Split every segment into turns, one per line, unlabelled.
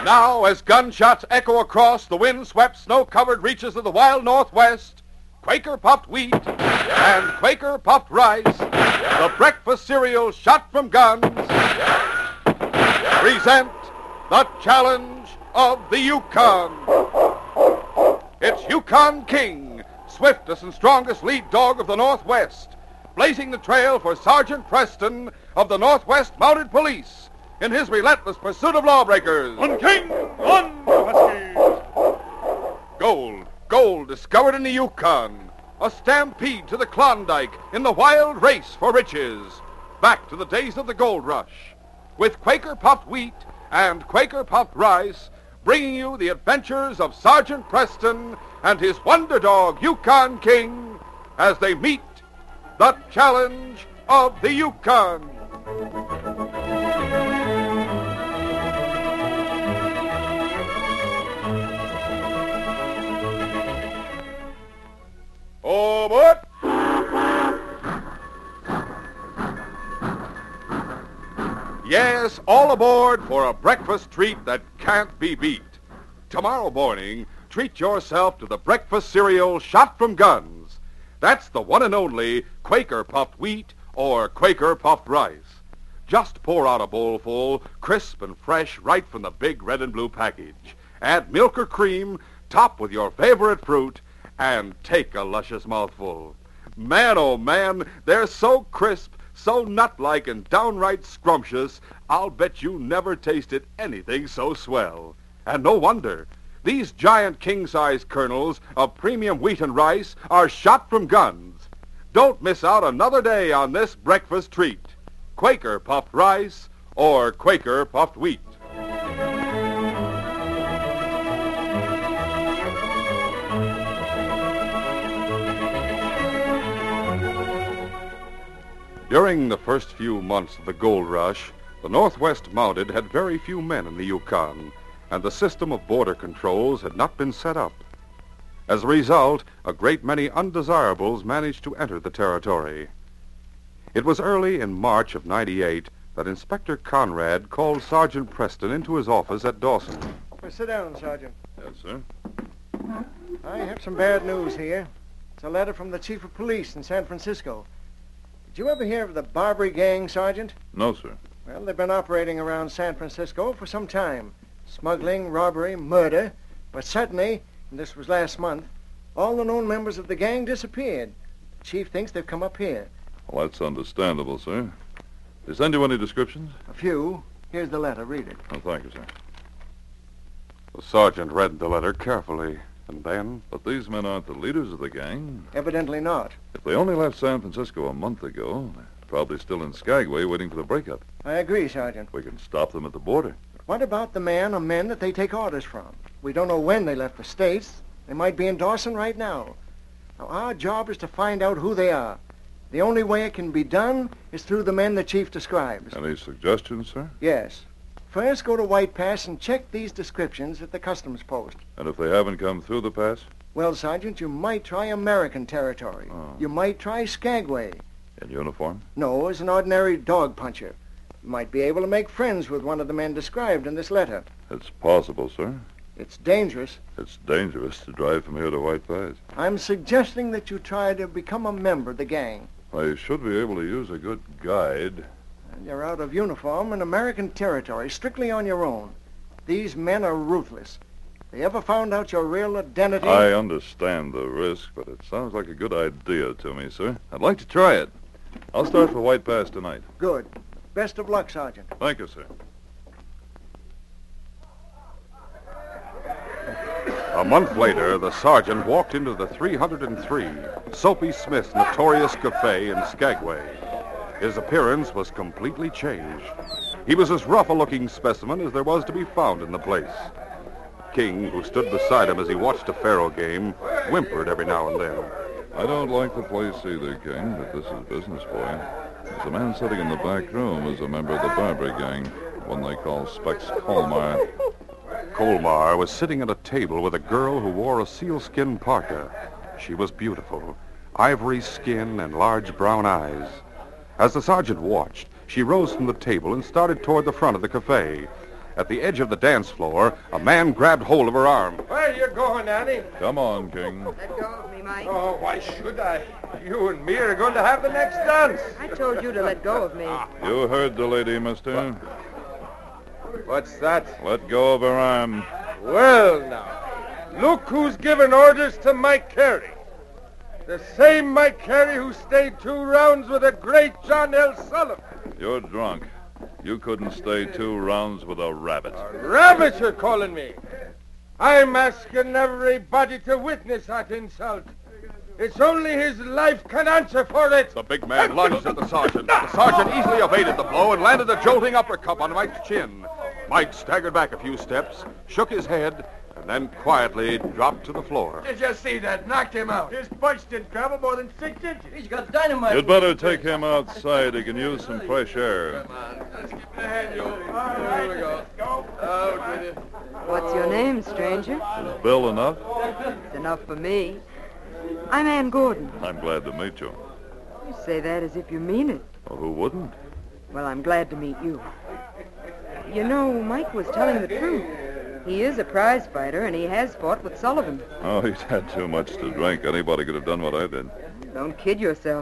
now, as gunshots echo across the wind-swept, snow-covered reaches of the wild Northwest, Quaker Puffed Wheat and Quaker Puffed Rice, the breakfast cereal shot from guns, present the challenge of the Yukon. It's Yukon King, swiftest and strongest lead dog of the Northwest, blazing the trail for Sergeant Preston of the Northwest Mounted Police in his relentless pursuit of lawbreakers.
On King, on Huskies!
Gold discovered in the Yukon. A stampede to the Klondike in the wild race for riches. Back to the days of the gold rush. With Quaker Puffed Wheat and Quaker Puffed Rice, bringing you the adventures of Sergeant Preston and his wonder dog, Yukon King, as they meet the challenge of the Yukon. Oh, but yes, all aboard for a breakfast treat that can't be beat. Tomorrow morning, treat yourself to the breakfast cereal shot from guns. That's the one and only Quaker Puffed Wheat or Quaker Puffed Rice. Just pour out a bowlful, crisp and fresh, right from the big red and blue package. Add milk or cream, top with your favorite fruit, and take a luscious mouthful. Man, oh man, they're so crisp, so nut-like and downright scrumptious, I'll bet you never tasted anything so swell. And no wonder. These giant king-size kernels of premium wheat and rice are shot from guns. Don't miss out another day on this breakfast treat. Quaker Puffed Rice or Quaker Puffed Wheat. During the first few months of the gold rush, the Northwest Mounted had very few men in the Yukon, and the system of border controls had not been set up. As a result, a great many undesirables managed to enter the territory. It was early in March of '98 that Inspector Conrad called Sergeant Preston into his office at Dawson.
Well, sit down, Sergeant.
Yes, sir.
I have some bad news here. It's a letter from the Chief of Police in San Francisco. Did you ever hear of the Barbary Gang, Sergeant?
No, sir.
Well, they've been operating around San Francisco for some time. Smuggling, robbery, murder. But suddenly, and this was last month, all the known members of the gang disappeared. The chief thinks they've come up here.
Well, that's understandable, sir. They send you any descriptions?
A few. Here's the letter. Read it.
Oh, thank you, sir.
The sergeant read the letter carefully, and then...
But these men aren't the leaders of the gang.
Evidently not.
If they only left San Francisco a month ago, they're probably still in Skagway waiting for the breakup.
I agree, Sergeant.
We can stop them at the border.
What about the man or men that they take orders from? We don't know when they left the States. They might be in Dawson right now. Now, our job is to find out who they are. The only way it can be done is through the men the chief describes.
Any suggestions, sir?
Yes. First, go to White Pass and check these descriptions at the customs post.
And if they haven't come through the pass?
Well, Sergeant, you might try American territory.
Oh.
You might try Skagway.
In uniform?
No, as an ordinary dog puncher. You might be able to make friends with one of the men described in this letter.
It's possible, sir.
It's dangerous.
It's dangerous to drive from here to White Pass.
I'm suggesting that you try to become a member of the gang.
I should be able to use a good guide.
And you're out of uniform in American territory, strictly on your own. These men are ruthless. If they ever found out your real identity...
I understand the risk, but it sounds like a good idea to me, sir. I'd like to try it. I'll start for White Pass tonight.
Good. Best of luck, Sergeant.
Thank you, sir.
A month later, the sergeant walked into the 303 Soapy Smith's notorious cafe in Skagway. His appearance was completely changed. He was as rough a looking specimen as there was to be found in the place. King, who stood beside him as he watched a faro game, whimpered every now and then.
I don't like the place either, King, but this is business, boy. The man sitting in the back room is a member of the Barbary Gang, one they call Specs Colmar.
Colmar was sitting at a table with a girl who wore a sealskin parka. She was beautiful, ivory skin and large brown eyes. As the sergeant watched, she rose from the table and started toward the front of the cafe. At the edge of the dance floor, a man grabbed hold of her arm.
Where you going, Annie?
Come on, King.
Let go of me, Mike.
Oh, why should I? You and me are going to have the next dance.
I told you to let go of me.
You heard the lady, mister.
What's that?
Let go of her arm.
Well, now, look who's giving orders to Mike Carey. The same Mike Carey who stayed 2 rounds with the great John L. Sullivan.
You're drunk. You couldn't stay 2 rounds with a rabbit.
Rabbit, you're calling me. I'm asking everybody to witness that insult. It's only his life can answer for it.
The big man lunged at the sergeant. The sergeant easily evaded the blow and landed a jolting uppercut on Mike's chin. Mike staggered back a few steps, shook his head, and then quietly dropped to the floor.
Did you see that? Knocked him out. His punch didn't travel more than 6 inches. He's got dynamite.
You'd better take him outside. He can use some fresh air.
Come on. Let's keep the hand, you. Here we go. Go. Out with it.
What's your name, stranger?
Is Bill enough?
It's enough for me. I'm Ann Gordon.
I'm glad to meet you.
You say that as if you mean it.
Well, who wouldn't?
Well, I'm glad to meet you. You know, Mike was telling the truth. He is a prize fighter, and he has fought with Sullivan.
Oh, he's had too much to drink. Anybody could have done what I did.
Don't kid yourself.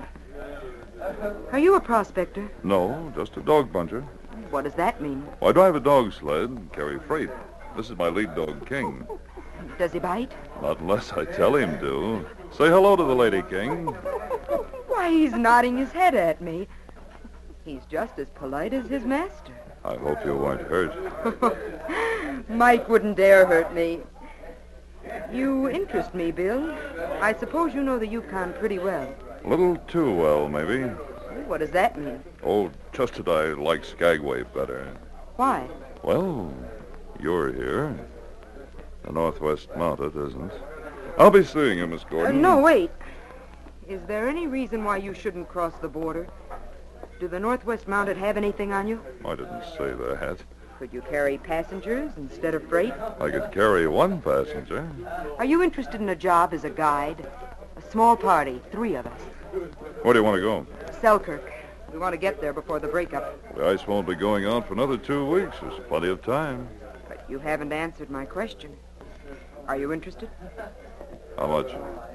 Are you a prospector?
No, just a dog puncher.
What does that mean?
I drive a dog sled and carry freight. This is my lead dog, King.
Does he bite?
Not unless I tell him to. Say hello to the lady, King.
Why, he's nodding his head at me. He's just as polite as his master.
I hope you weren't hurt.
Mike wouldn't dare hurt me. You interest me, Bill. I suppose you know the Yukon pretty well.
A little too well, maybe.
What does that mean?
Oh, just that I like Skagway better.
Why?
Well, you're here. The Northwest Mounted isn't. I'll be seeing you, Miss Gordon.
No, wait. Is there any reason why you shouldn't cross the border? Do the Northwest Mounted have anything on you?
I didn't say that.
Could you carry passengers instead of freight?
I could carry 1 passenger.
Are you interested in a job as a guide? A small party, 3 of us.
Where do you want to go?
Selkirk. We want to get there before the breakup.
The ice won't be going on for another 2 weeks. There's plenty of time.
But you haven't answered my question. Are you interested?
How much?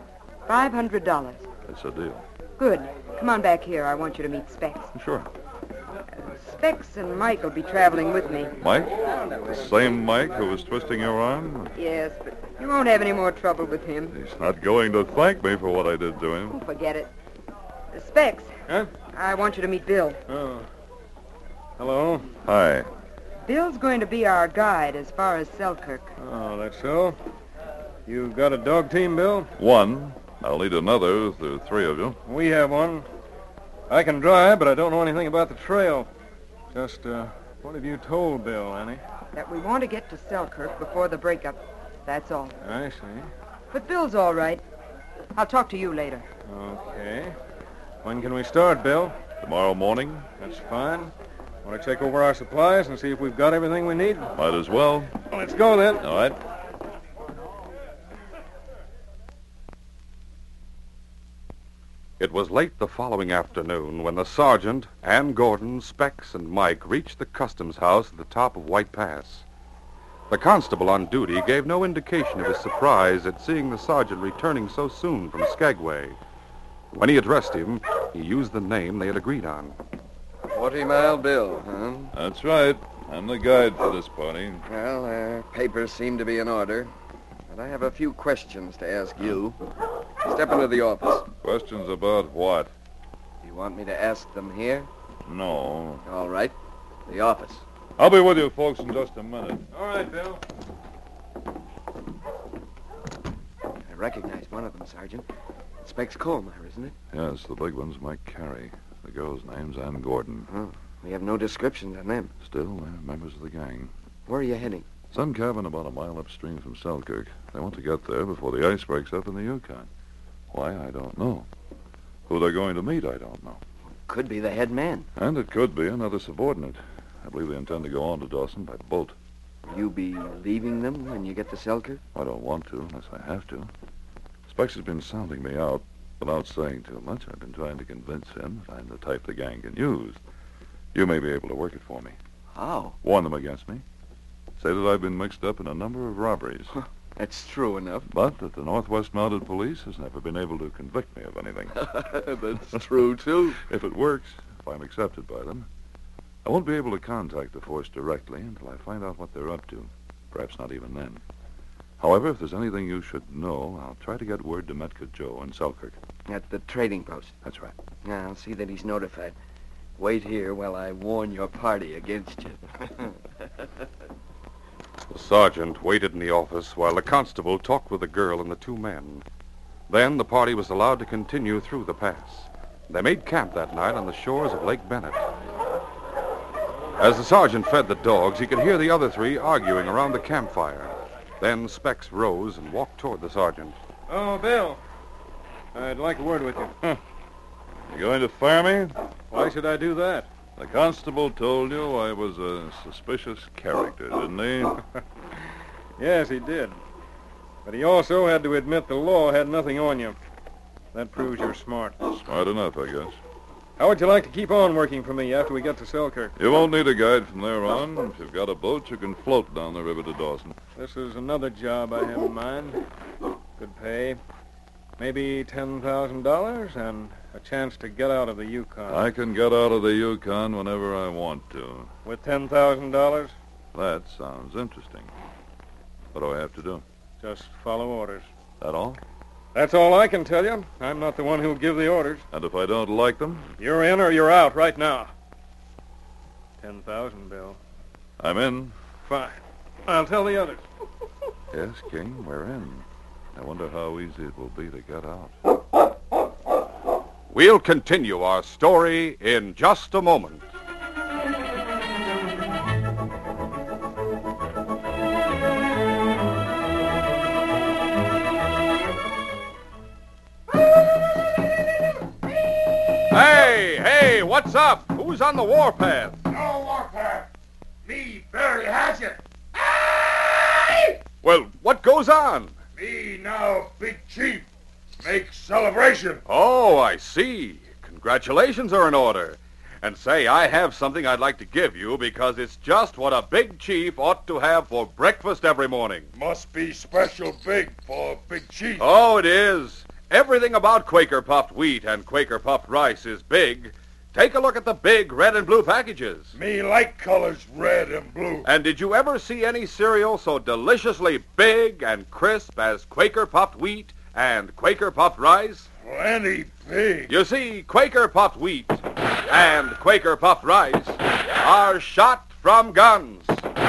$500.
It's a deal.
Good. Come on back here. I want you to meet Specs.
Sure.
Specs and Mike will be traveling with me.
Mike? The same Mike who was twisting your arm?
Yes, but you won't have any more trouble with him.
He's not going to thank me for what I did to him.
Oh, forget it. Specs.
Huh?
I want you to meet Bill.
Oh. Hello.
Hi.
Bill's going to be our guide as far as Selkirk.
Oh, that's so? You got a dog team, Bill?
1. I'll need another if there are 3 of you.
We have one. I can drive, but I don't know anything about the trail. Just, what have you told Bill, Annie?
That we want to get to Selkirk before the breakup. That's all.
I see.
But Bill's all right. I'll talk to you later.
Okay. When can we start, Bill?
Tomorrow morning?
That's fine. Want to check over our supplies and see if we've got everything we need?
Might as well.
Let's go, then.
All right.
It was late the following afternoon when the sergeant, Ann Gordon, Specs, and Mike reached the customs house at the top of White Pass. The constable on duty gave no indication of his surprise at seeing the sergeant returning so soon from Skagway. When he addressed him, he used the name they had agreed on.
40 Mile Bill, huh?
That's right. I'm the guide for this party.
Well, papers seem to be in order. But I have a few questions to ask you. Step into the office.
Questions about what?
Do you want me to ask them here?
No.
All right. The office.
I'll be with you folks in just a minute.
All right, Bill.
I recognize one of them, Sergeant. It's Specs Colmar, isn't it?
Yes, the big one's Mike Carey. The girl's name's Ann Gordon.
Oh, we have no descriptions on them.
Still, they're members of the gang.
Where are you heading?
Some cabin about a mile upstream from Selkirk. They want to get there before the ice breaks up in the Yukon. Why, I don't know. Who they're going to meet, I don't know.
Could be the head man.
And it could be another subordinate. I believe they intend to go on to Dawson by boat.
Will you be leaving them when you get to Selkirk?
I don't want to unless I have to. Specs has been sounding me out. Without saying too much, I've been trying to convince him that I'm the type the gang can use. You may be able to work it for me.
How?
Warn them against me. say that I've been mixed up in a number of robberies,
That's true enough.
but that the Northwest Mounted Police has never been able to convict me of anything.
That's true, too.
If it works, if I'm accepted by them, I won't be able to contact the force directly until I find out what they're up to. Perhaps not even then. However, if there's anything you should know, I'll try to get word to Metka Joe in Selkirk.
At the trading post.
That's right.
Yeah, I'll see that he's notified. Wait here while I warn your party against you.
The sergeant waited in the office while the constable talked with the girl and the two men. Then the party was allowed to continue through the pass. They made camp that night on the shores of Lake Bennett. As the sergeant fed the dogs, he could hear the other three arguing around the campfire. Then Specs rose and walked toward the sergeant.
Oh, Bill. I'd like a word with you.
You going to fire me?
Why should I do that?
The constable told you I was a suspicious character, didn't he?
Yes, he did. But he also had to admit the law had nothing on you. That proves you're smart.
Smart enough, I guess.
How would you like to keep on working for me after we get to Selkirk?
You won't need a guide from there on. If you've got a boat, you can float down the river to Dawson.
This is another job I have in mind. Good pay. Maybe $10,000 and a chance to get out of the Yukon.
I can get out of the Yukon whenever I want to.
With $10,000,
That sounds interesting. What do I have to do?
just follow orders.
That all?
That's all I can tell you. I'm not the one who'll give the orders.
And if I don't like them?
You're in or you're out right now. 10,000, Bill.
I'm in.
Fine. I'll tell the others.
Yes, King, we're in. I wonder how easy it will be to get out.
We'll continue our story in just a moment. Hey, what's up? Who's on the warpath?
No warpath. Me bury Hatchet.
Well, what goes on?
Me now big chief. Make celebration.
Oh, I see. Congratulations are in order. And say, I have something I'd like to give you because it's just what a big chief ought to have for breakfast every morning.
Must be special big for big chief.
Oh, it is. Everything about Quaker puffed wheat and Quaker puffed rice is big. Take a look at the big red and blue packages.
Me like colors red and blue.
And did you ever see any cereal so deliciously big and crisp as Quaker puffed wheat and Quaker puffed rice?
Plenty big.
You see, Quaker puffed wheat and Quaker puffed rice are shot from guns.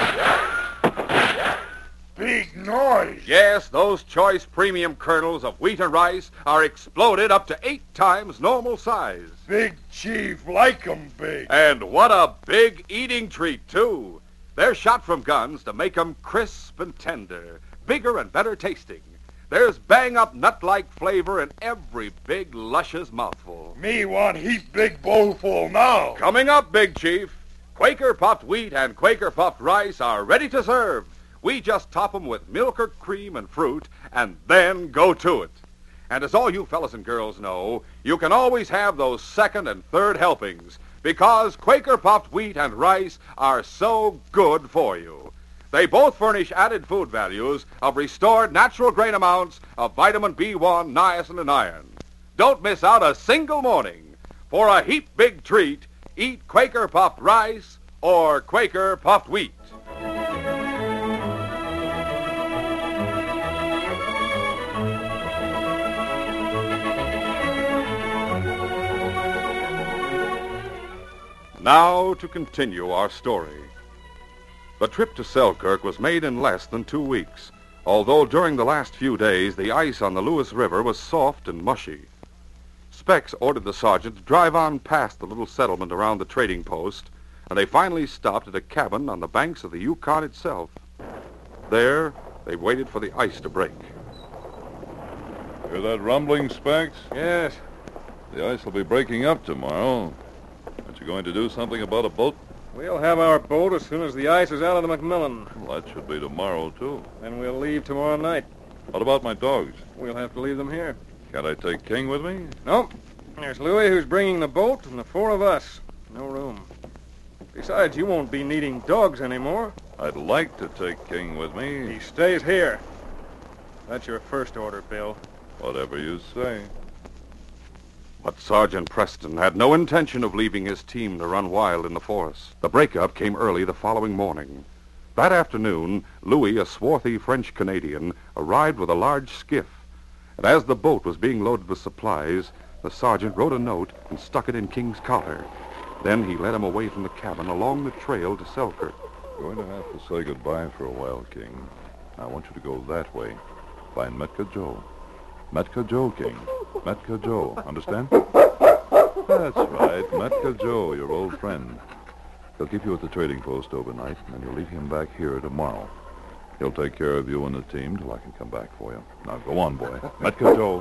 Big noise.
Yes, those choice premium kernels of wheat and rice are exploded up to 8 times normal size.
Big chief like 'em big.
And what a big eating treat, too. They're shot from guns to make 'em crisp and tender, bigger and better tasting. There's bang-up nut-like flavor in every big, luscious mouthful.
Me want heap big bowlful now.
Coming up, Big Chief, Quaker puffed wheat and Quaker puffed rice are ready to serve. We just top 'em with milk or cream and fruit, and then go to it. And as all you fellas and girls know, you can always have those second and third helpings, because Quaker puffed wheat and rice are so good for you. They both furnish added food values of restored natural grain amounts of vitamin B1, niacin, and iron. Don't miss out a single morning. For a heap big treat, eat Quaker puffed rice or Quaker puffed wheat. Now to continue our story. The trip to Selkirk was made in less than 2 weeks, although during the last few days the ice on the Lewis River was soft and mushy. Specs ordered the sergeant to drive on past the little settlement around the trading post, and they finally stopped at a cabin on the banks of the Yukon itself. There, they waited for the ice to break.
Hear that rumbling, Specs?
Yes.
The ice will be breaking up tomorrow. Aren't you going to do something about a boat?
We'll have our boat as soon as the ice is out of the Macmillan.
Well, that should be tomorrow, too.
Then we'll leave tomorrow night.
What about my dogs?
We'll have to leave them here.
Can't I take King with me?
No. There's Louis who's bringing the boat and the 4 of us. No room. Besides, you won't be needing dogs anymore.
I'd like to take King with me.
He stays here. That's your first order, Bill.
Whatever you say.
But Sergeant Preston had no intention of leaving his team to run wild in the forest. The breakup came early the following morning. That afternoon, Louis, a swarthy French-Canadian, arrived with a large skiff. And as the boat was being loaded with supplies, the sergeant wrote a note and stuck it in King's collar. Then he led him away from the cabin along the trail to Selkirk.
Going to have to say goodbye for a while, King. I want you to go that way. Find Metka Joe. Metka Joe, King. Metka Joe. Understand? That's right. Metka Joe, your old friend. He'll keep you at the trading post overnight, and then you'll leave him back here tomorrow. He'll take care of you and the team till I can come back for you. Now, go on, boy. Metka Joe.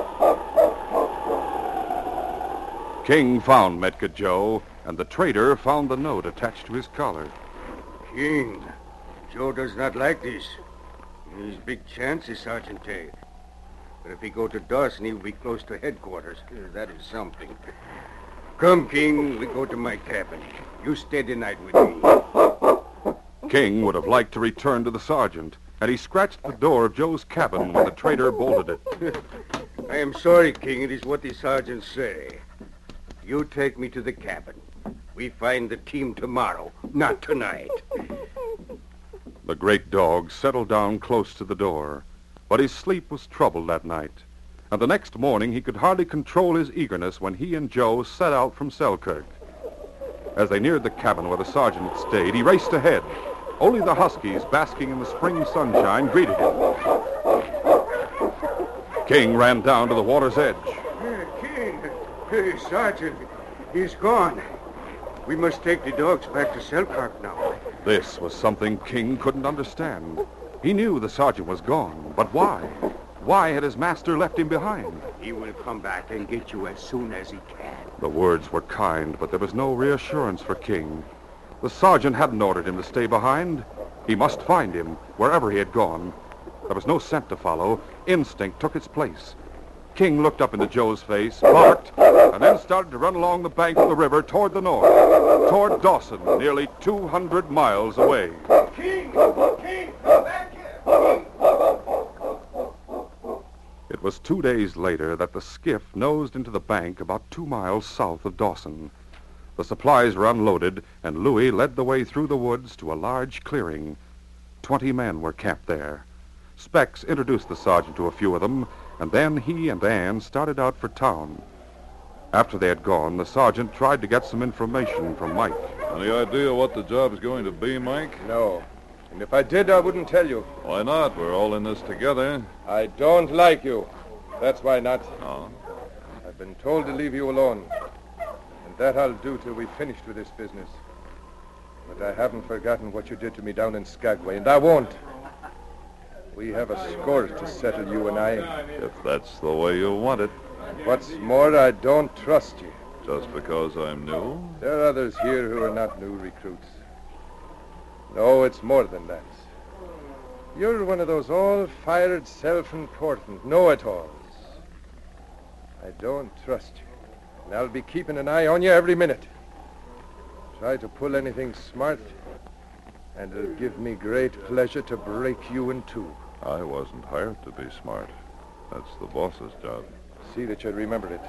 King found Metka Joe, and the trader found the note attached to his collar.
King, Joe does not like this. There's big chances, Sergeant Tay. But if he go to Dawson, he will be close to headquarters. That is something. Come, King, we go to my cabin. You stay the night with me.
King would have liked to return to the sergeant, and he scratched the door of Joe's cabin when the trader bolted it.
I am sorry, King. It is what the sergeants say. You take me to the cabin. We find the team tomorrow, not tonight.
The great dog settled down close to the door, but his sleep was troubled that night. And the next morning he could hardly control his eagerness when he and Joe set out from Selkirk. As they neared the cabin where the sergeant had stayed, he raced ahead. Only the huskies, basking in the spring sunshine, greeted him. King ran down to the water's edge.
King, Sergeant, he's gone. We must take the dogs back to Selkirk now.
This was something King couldn't understand. He knew the sergeant was gone, but why? Why had his master left him behind?
He will come back and get you as soon as he can.
The words were kind, but there was no reassurance for King. The sergeant hadn't ordered him to stay behind. He must find him, wherever he had gone. There was no scent to follow. Instinct took its place. King looked up into Joe's face, barked, and then started to run along the bank of the river toward the north, toward Dawson, nearly 200 miles away.
King! King! Come back here! King!
It was 2 days later that the skiff nosed into the bank about 2 miles south of Dawson. The supplies were unloaded, and Louis led the way through the woods to a large clearing. 20 men were camped there. Specs introduced the sergeant to a few of them, and then he and Ann started out for town. After they had gone, the sergeant tried to get some information from Mike.
Any idea what the job's going to be, Mike?
No. And if I did, I wouldn't tell you.
Why not? We're all in this together.
I don't like you. That's why not.
Oh?
I've been told to leave you alone. And that I'll do till we've finished with this business. But I haven't forgotten what you did to me down in Skagway, and I won't. We have a score to settle, you and I.
If that's the way you want it.
What's more, I don't trust you.
Just because I'm new?
There are others here who are not new recruits. No, it's more than that. You're one of those all-fired, self-important know-it-alls. I don't trust you, and I'll be keeping an eye on you every minute. Try to pull anything smart, and it'll give me great pleasure to break you in two.
I wasn't hired to be smart. That's the boss's job.
See that you remember it.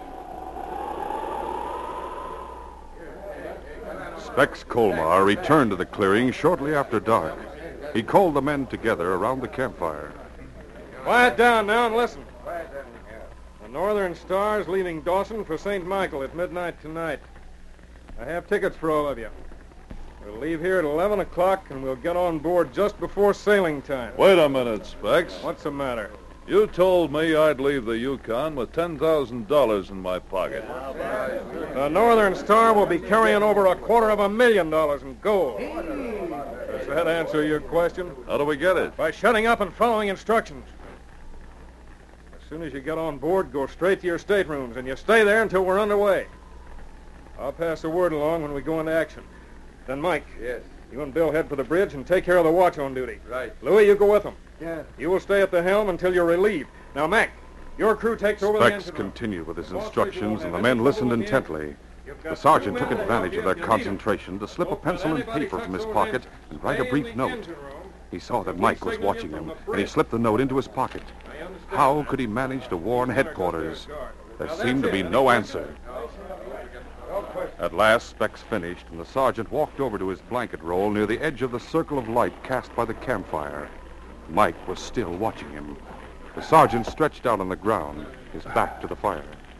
Specs Colmar returned to the clearing shortly after dark. He called the men together around the campfire.
Quiet down now and listen. The Northern Star's leaving Dawson for St. Michael at midnight tonight. I have tickets for all of you. We'll leave here at 11 o'clock, and we'll get on board just before sailing time.
Wait a minute, Specs.
What's the matter?
You told me I'd leave the Yukon with $10,000 in my pocket.
The Northern Star will be carrying over $250,000 in gold. Does that answer your question?
How do we get it?
By shutting up and following instructions. As soon as you get on board, go straight to your staterooms, and you stay there until we're underway. I'll pass the word along when we go into action. Then, Mike.
Yes.
You and Bill head for the bridge and take care of the watch on duty.
Right.
Louis, you go with them.
Yeah.
You will stay at the helm until you're relieved. Now, Mac, your crew takes over the
Specs
engine room.
continued with his instructions, and the men listened intently. The sergeant took advantage of their concentration to slip a pencil and paper from his pocket and write a brief note. He saw that Mike was watching him, and he slipped the note into his pocket. How could he manage to warn headquarters? There seemed to be no answer. At last, Specs finished, and the sergeant walked over to his blanket roll near the edge of the circle of light cast by the campfire. Mike was still watching him. The sergeant stretched out on the ground, his back to the fire.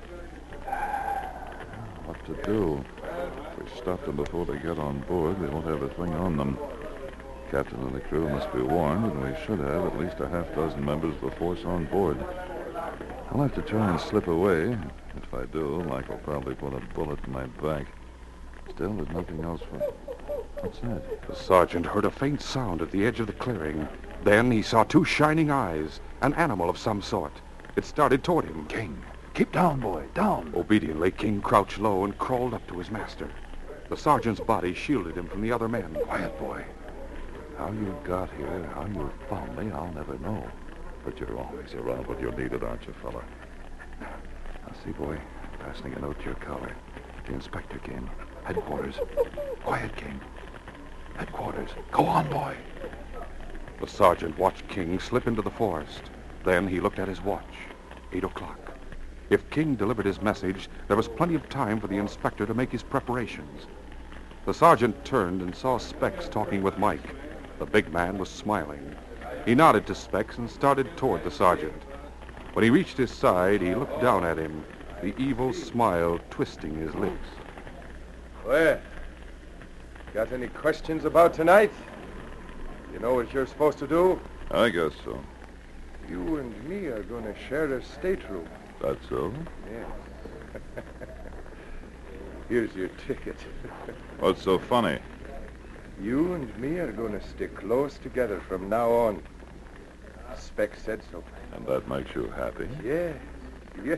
What to do? If we stop them before they get on board, they won't have a thing on them. Captain and the crew must be warned, and we should have at least a half dozen members of the force on board. I'll have to try and slip away. If I do, Mike will probably put a bullet in my back. Still, there's nothing else for... What's that?
The sergeant heard a faint sound at the edge of the clearing. Then he saw two shining eyes, an animal of some sort. It started toward him.
King, keep down, boy, down.
Obediently, King crouched low and crawled up to his master. The sergeant's body shielded him from the other men.
Quiet, boy. How you got here, how you found me, I'll never know. But you're always around when you're needed, aren't you, fella? Now, see, boy, fastening a note to your collar. The inspector came. Headquarters. Quiet, King. Headquarters. Go on, boy.
The sergeant watched King slip into the forest. Then he looked at his watch. 8 o'clock. If King delivered his message, there was plenty of time for the inspector to make his preparations. The sergeant turned and saw Specs talking with Mike. The big man was smiling. He nodded to Specs and started toward the sergeant. When he reached his side, he looked down at him, the evil smile twisting his lips.
Well, got any questions about tonight? You know what you're supposed to do?
I guess so.
You and me are going to share a stateroom.
That's so?
Yes. Here's your ticket.
What's so funny?
You and me are going to stick close together from now on. Specs said so.
And that makes you happy?
Yes. Yes.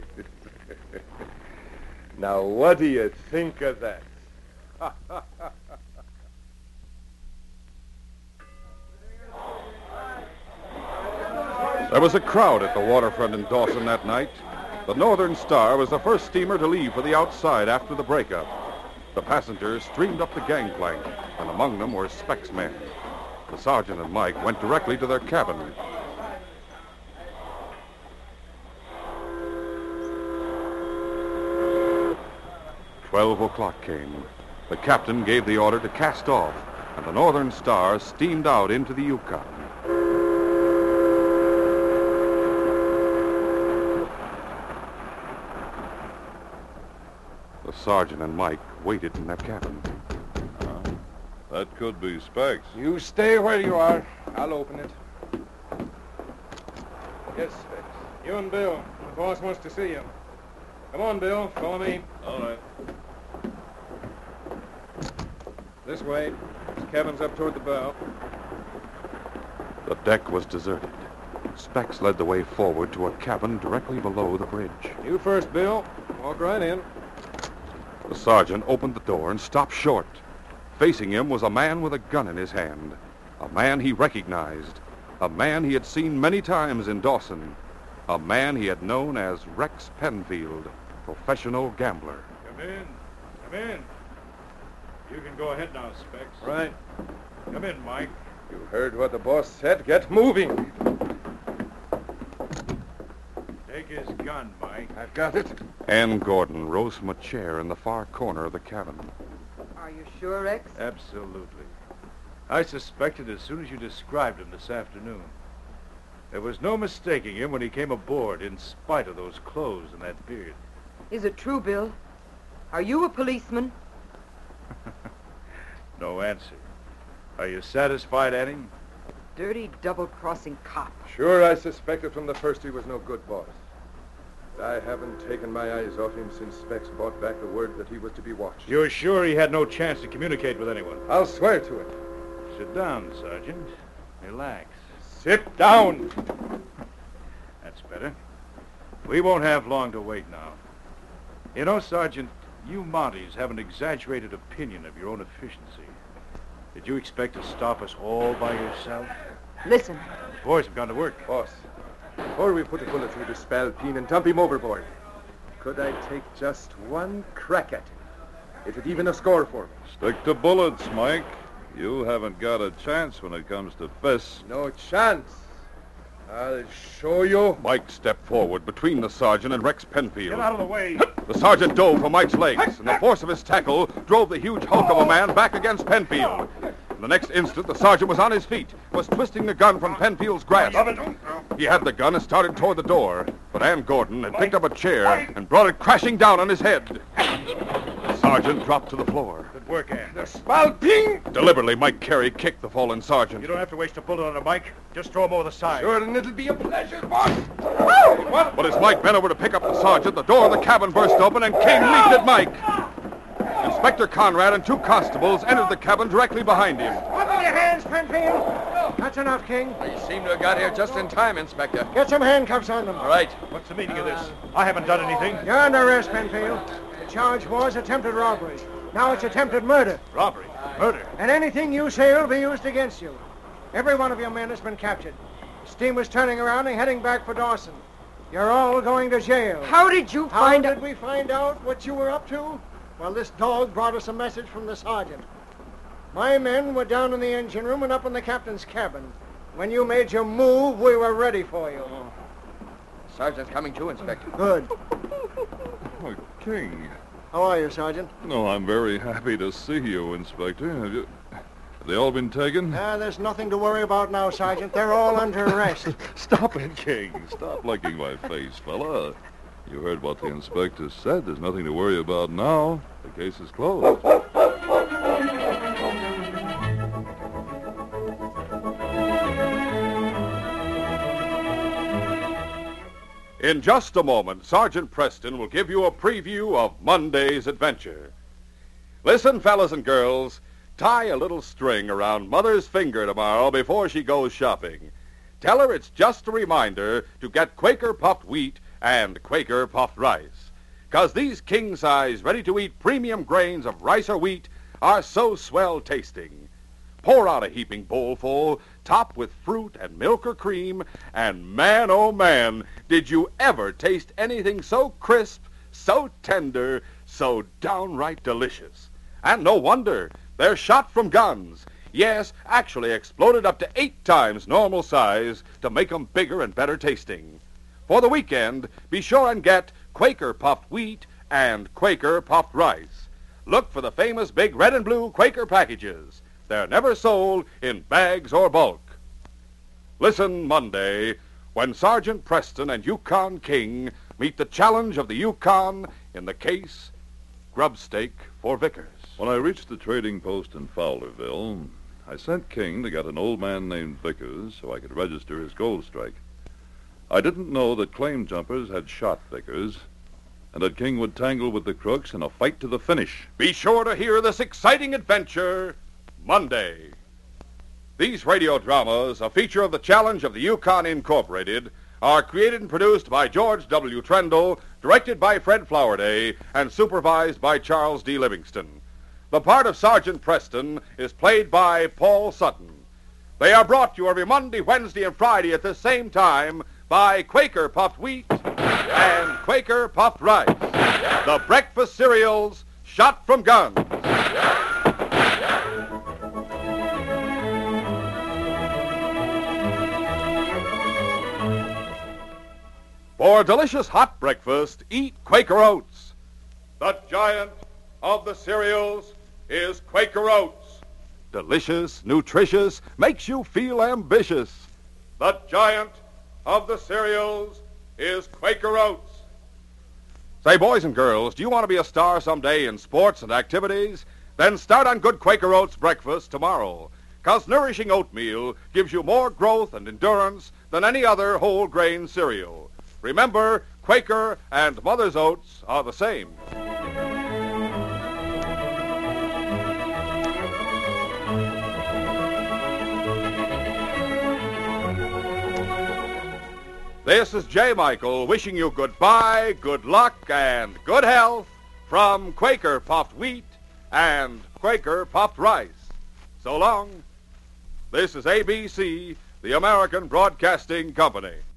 Now, what do you think of that?
There was a crowd at the waterfront in Dawson that night. The Northern Star was the first steamer to leave for the outside after the breakup. The passengers streamed up the gangplank, and among them were Specs' men. The sergeant and Mike went directly to their cabin. "12 o'clock came. The captain gave the order to cast off, and the Northern Star steamed out into the Yukon. The sergeant and Mike waited in their cabin.
That could be Specs.
You stay where you are. I'll open it. Yes, Specs.
You and Bill. The boss wants to see you. Come on, Bill. Follow me.
All right.
This way. This cabin's up toward the bow.
The deck was deserted. Specs led the way forward to a cabin directly below the bridge.
You first, Bill. Walk right in.
The sergeant opened the door and stopped short. Facing him was a man with a gun in his hand. A man he recognized. A man he had seen many times in Dawson. A man he had known as Rex Penfield, professional gambler.
Come in. Come in. You can go ahead now, Specs. Right. Come in, Mike.
You heard what the boss said. Get moving.
Take his gun, Mike.
I've got it.
Ann Gordon rose from a chair in the far corner of the cabin.
Are you sure, Rex?
Absolutely. I suspected as soon as you described him this afternoon. There was no mistaking him when he came aboard, in spite of those clothes and that beard.
Is it true, Bill? Are you a policeman?
No answer. Are you satisfied, Annie?
Dirty, double-crossing cop.
Sure, I suspected from the first he was no good boss. I haven't taken my eyes off him since Specs brought back the word that he was to be watched.
You're sure he had no chance to communicate with anyone?
I'll swear to it.
Sit down, Sergeant. Relax.
Sit down!
That's better. We won't have long to wait now. You know, Sergeant, you Mounties have an exaggerated opinion of your own efficiency. Did you expect to stop us all by yourself?
Listen.
The boys have gone to work.
Boss, before we put a bullet through the spalpeen and dump him overboard, could I take just one crack at him? If it even a score for me.
Stick to bullets, Mike. You haven't got a chance when it comes to fists.
No chance. I'll show you.
Mike stepped forward between the sergeant and Rex Penfield.
Get out of the way.
The sergeant dove for Mike's legs, and the force of his tackle drove the huge hulk of a man back against Penfield. In the next instant, the sergeant was on his feet, was twisting the gun from Penfield's grasp. He had the gun and started toward the door, but Ann Gordon had picked up a chair and brought it crashing down on his head. The sergeant dropped to the floor.
Good work, Ann.
The spalping!
Deliberately, Mike Carey kicked the fallen sergeant.
You don't have to waste a bullet on a Mike. Just throw him over the side.
Sure, and it'll be a pleasure, boss.
But as Mike bent over to pick up the sergeant, the door of the cabin burst open and King leaped at Mike. Inspector Conrad and 2 constables entered the cabin directly behind him.
Up with your hands, Penfield. That's enough, King.
You seem to have got here just in time, Inspector.
Get some handcuffs on them.
All right.
What's the meaning of this? I haven't done anything.
You're under arrest, Penfield. The charge was attempted robbery. Now it's attempted murder.
Robbery. Murder.
And anything you say will be used against you. Every one of your men has been captured. Steamer's turning around and heading back for Dawson. You're all going to jail.
How did you find
How did we find out what you were up to? Well, this dog brought us a message from the sergeant. My men were down in the engine room and up in the captain's cabin. When you made your move, we were ready for you.
Sergeant's coming too, Inspector.
Good.
Oh, King.
How are you, Sergeant?
No, I'm very happy to see you, Inspector. Have they all been taken?
There's nothing to worry about now, Sergeant. They're all under arrest.
Stop it, King. Stop licking my face, fella. You heard what the inspector said. There's nothing to worry about now. The case is closed.
In just a moment, Sergeant Preston will give you a preview of Monday's adventure. Listen, fellas and girls, tie a little string around Mother's finger tomorrow before she goes shopping. Tell her it's just a reminder to get Quaker puffed wheat and Quaker puffed rice. 'Cause these king-size, ready-to-eat premium grains of rice or wheat are so swell tasting. Pour out a heaping bowlful, top with fruit and milk or cream, and man, oh man, did you ever taste anything so crisp, so tender, so downright delicious. And no wonder, they're shot from guns. Yes, actually exploded up to 8 times normal size to make 'em bigger and better tasting. For the weekend, be sure and get Quaker puffed wheat and Quaker puffed rice. Look for the famous big red and blue Quaker packages. They're never sold in bags or bulk. Listen Monday when Sergeant Preston and Yukon King meet the challenge of the Yukon in the case Grub Steak for Vickers.
When I reached the trading post in Fowlerville, I sent King to get an old man named Vickers so I could register his gold strike. I didn't know that claim jumpers had shot Vickers, and that King would tangle with the crooks in a fight to the finish.
Be sure to hear this exciting adventure Monday. These radio dramas, a feature of the Challenge of the Yukon Incorporated, are created and produced by George W. Trendle, directed by Fred Flowerday, and supervised by Charles D. Livingston. The part of Sergeant Preston is played by Paul Sutton. They are brought to you every Monday, Wednesday, and Friday at the same time by Quaker Puffed Wheat and Quaker Puffed Rice, the breakfast cereals shot from guns. For delicious hot breakfast, eat Quaker Oats. The giant of the cereals is Quaker Oats. Delicious, nutritious, makes you feel ambitious. The giant of the cereals is Quaker Oats. Say, boys and girls, do you want to be a star someday in sports and activities? Then start on good Quaker Oats breakfast tomorrow. 'Cause nourishing oatmeal gives you more growth and endurance than any other whole grain cereal. Remember, Quaker and Mother's Oats are the same. This is J. Michael wishing you goodbye, good luck, and good health from Quaker Puffed Wheat and Quaker Puffed Rice. So long. This is ABC, the American Broadcasting Company.